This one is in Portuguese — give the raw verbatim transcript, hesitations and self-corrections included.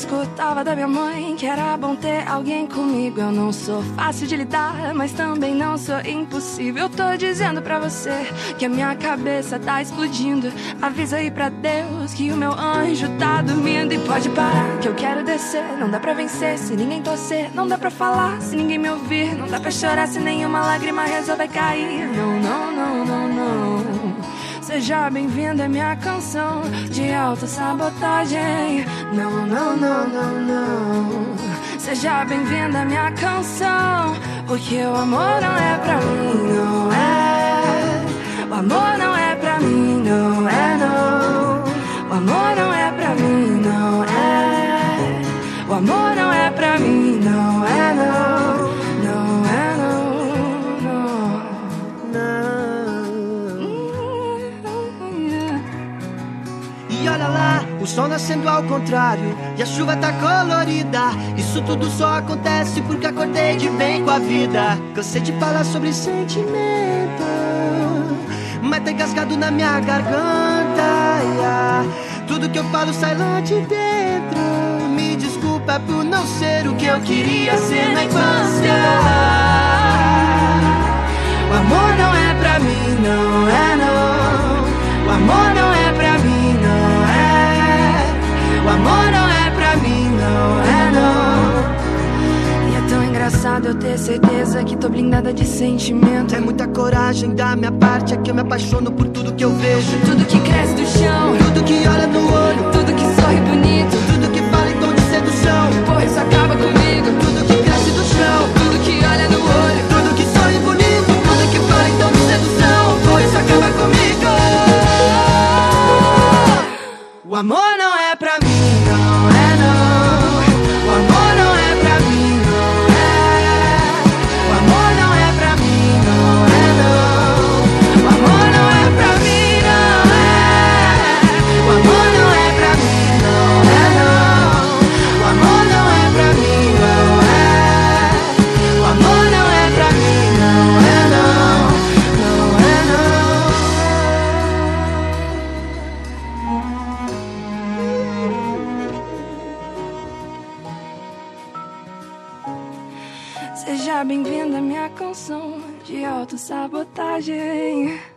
escutava da minha mãe que era bom ter alguém comigo. Eu não sou fácil de lidar, mas também não sou impossível. Eu tô dizendo pra você que a minha cabeça tá explodindo. Avisa aí pra Deus que o meu anjo tá dormindo. E pode parar que eu quero descer. Não dá pra vencer se ninguém torcer. Não dá pra falar se ninguém me ouvir. Não dá pra chorar se nenhuma lágrima resolver cair. Não, não, não, não, não. Seja bem-vindo à minha canção de autossabotagem. Não, não, não, não, não. Seja bem-vindo à minha canção, porque o amor não é pra mim, não é. O amor não é pra mim, não é, não. O amor não é pra mim, não é. O amor não é pra mim, não é, não. Não é, não, não, não. E olha lá, o sol nascendo ao contrário e a chuva tá colorida. Isso tudo só acontece porque acordei de bem com a vida. Cansei de falar sobre sentimento, mas tá engasgado na minha garganta, yeah. Tudo que eu falo sai lá de dentro. Me desculpa por não ser o que eu queria ser na infância. O amor não é pra mim, não é, não. O amor não é pra mim, não é. O amor não é pra mim, não é, não. E é tão engraçado eu ter certeza que tô blindada de sentimento. É muita coragem da minha parte, é que eu me apaixono por tudo que eu vejo. Tudo que cresce do chão, tudo que olha no olho, tudo que sorri bonito, tudo que fala em tom de sedução. Porra, isso acaba comigo. Tudo que cresce do chão, tudo que olha no olho, tudo que sorri bonito, tudo que fala em tom de sedução. porra, isso acaba comigo. O amor não é pra mim, não é, não. O amor não é pra mim, não é. O amor não é pra mim, não é, não. O amor não é pra mim, não é. O amor não é pra mim, não é, não. O amor não é pra mim, não é. O amor não é pra mim, não é, não. Não é, Seja bem-vindo à minha canção de autossabotagem.